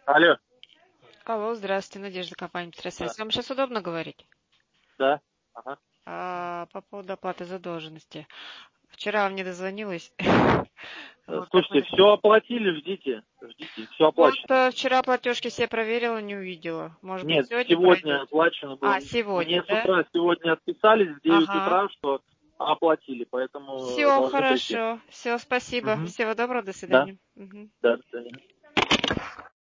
Алло, Алло, здравствуйте, Надежда, компания да, «Петросвязь». Вам сейчас удобно говорить? да, ага. По поводу оплаты задолженности. Вчера вам не дозвонилась. Вот Слушайте, такой. все оплатили, ждите, все Вот оплачено. вчера платежки все проверила, не увидела. Может быть, Нет, сегодня сегодня пройдет? оплачено было. Сегодня, Мне с да? утра сегодня отписались в 9 Ага. утра, что оплатили, поэтому Все должны прийти. хорошо. Все, спасибо. Угу. Всего доброго, до Да, свидания. Мгм. да, до свидания.